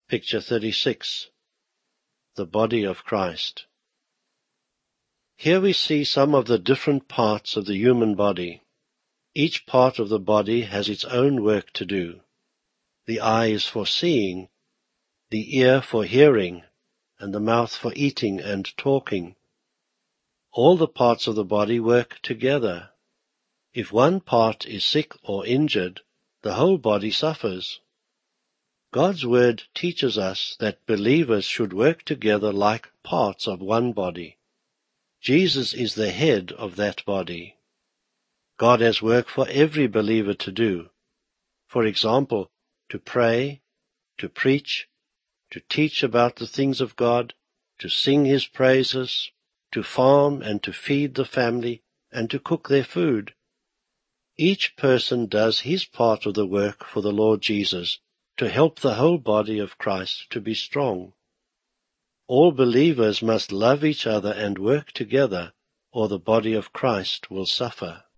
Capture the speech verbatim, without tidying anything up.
Picture thirty-six. The Body of Christ. Here we see some of the different parts of the human body. Each part of the body has its own work to do. The eye is for seeing, the ear for hearing, and the mouth for eating and talking. All the parts of the body work together. If one part is sick or injured, the whole body suffers. God's Word teaches us that believers should work together like parts of one body. Jesus is the head of that body. God has work for every believer to do. For example, to pray, to preach, to teach about the things of God, to sing His praises, to farm and to feed the family, and to cook their food. Each person does his part of the work for the Lord Jesus, to help the whole body of Christ to be strong. All believers must love each other and work together, or the body of Christ will suffer.